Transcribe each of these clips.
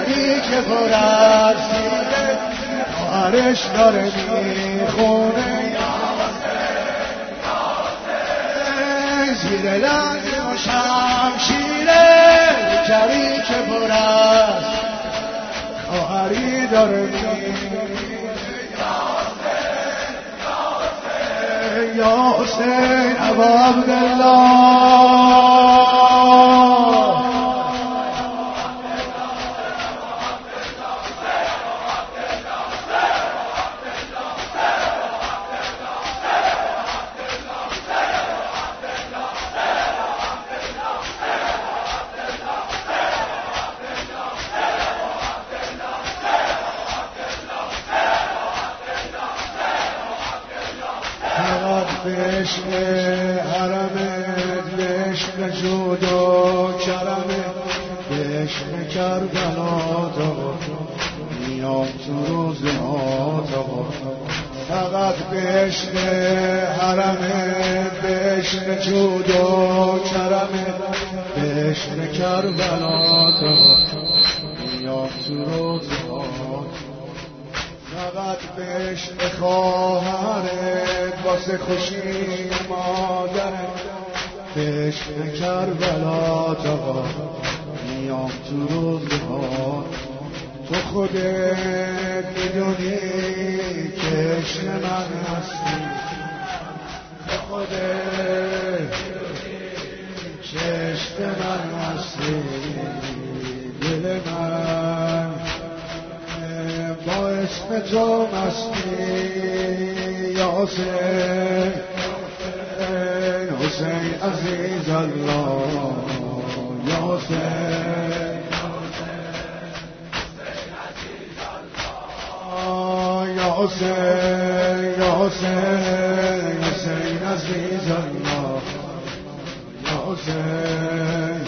جری که پر از سینه خواهرش داره میخونه زیر لنگ و شمشیره جری که پر از خواهری داره میخونه یا حسین ابا عبدالله عشق حرمت به عشق جود و کرمت به عشق کربلات میام تو روزات فقط به عشق حرمت به عشق جود و کرمت به عشق کربلات میام تو روزات فقط به عشق خواهرت واسه خوشی مادرت به عشق کربلات آقا میام تو روزها تو خودت میدونی که عشق من هستی تو خودت که عشق من هستی دل من با اسم تو مستی یا حسین حسین عزیز الله یا حسین یا حسین یا حسین حسین عزیز الله یا حسین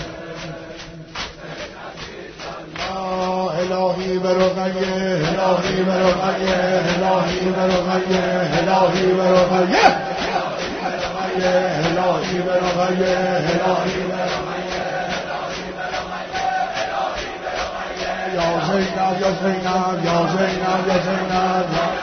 الهی برقیه الهی برقیه الهی برقیه الهی برقیه الهی برقیه الهی یا زینب یا زینب یا زینب یا زینب